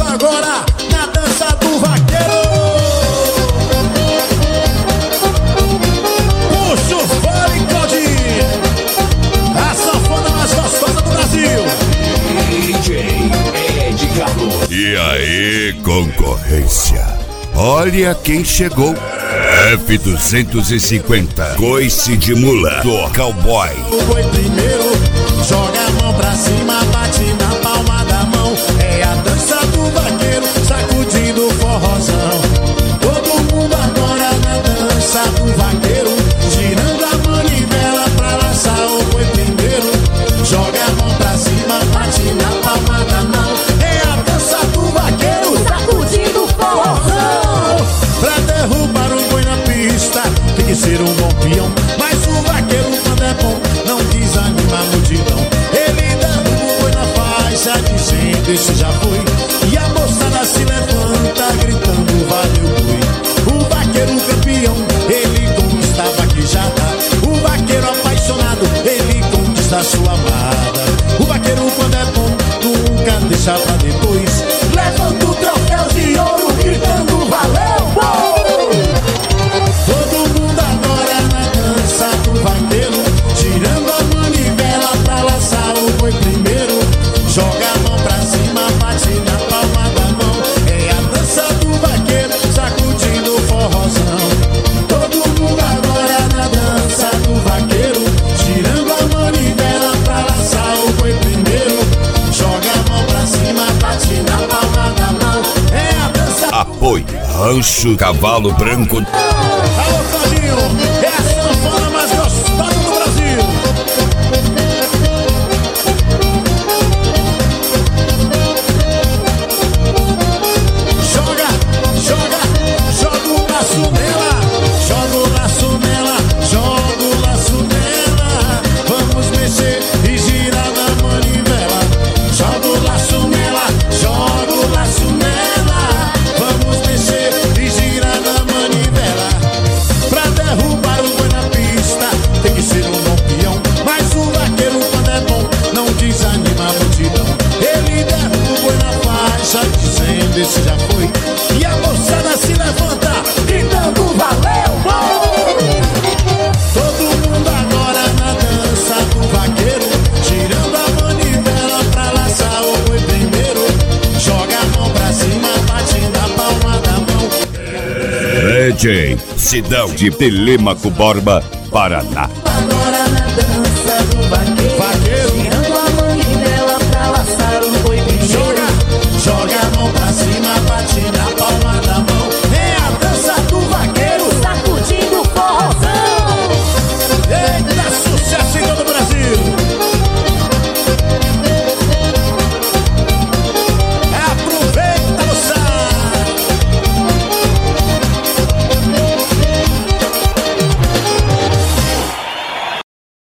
agora na dança do vaqueiro. Puxa o fole, Claudinho, a sanfona mais gostosa do Brasil. DJ Ed Carlos. E aí, concorrência? Olha quem chegou. F250, coice de mula do cowboy. O boi primeiro, joga a mão pra cima, bate na palma da mão. É a dança do vaqueiro, sacudindo o forrozão. Todo mundo agora na dança do vaqueiro, girando a manivela pra laçar o boi primeiro. Joga a mão pra cima, bate na palma da mão. É a dança do vaqueiro, sacudindo o forrozão. Pra derrubar um boi na pista, tem que ser um bom peão. Mas o vaqueiro, quando é bom, não desanima a multidão. Ele derruba o boi na faixa, dizendo esse já foi. E a moçada se levanta, gritando valeu boi. O vaqueiro campeão, ele conquista a vaquejada. O vaqueiro apaixonado, ele conquista a sua amada. O vaqueiro, quando é bom, nunca deixa pra depois. Levanta o troféu de ouro, gritando valeu boi. Todo mundo agora na dança do vaqueiro, girando a manivela pra laçar o boi primeiro. Joga a mão pra cima, bate na palma da mão. É a dança do vaqueiro, sacudindo o forrozão. Todo mundo agora na dança do vaqueiro, girando a manivela pra laçar o boi primeiro. Joga a mão pra cima, bate na palma da mão. É a dança. Apoio Rancho Cavalo Branco. Alô, Claudinho, é a sanfona mais gostosa do Brasil. Joga, joga, joga o laço nela. Joga o laço nela, joga o laço nela. Vamos mexer e girar na manivela. Joga o laço nela, joga o laço nela. Vamos mexer e girar na manivela. Pra derrubar o boi na pista, tem que ser um bom peão. Mas o vaqueiro, quando é bom, não desanima a multidão. Ele derruba o boi na faixa, dizendo esse já foi. E a moçada se levanta, gritando valeu boi. Todo mundo agora na dança do vaqueiro, girando a manivela pra laçar o boi primeiro. Joga a mão pra cima, bate na palma da mão. DJ Sidão de Telêmaco Borba, Paraná.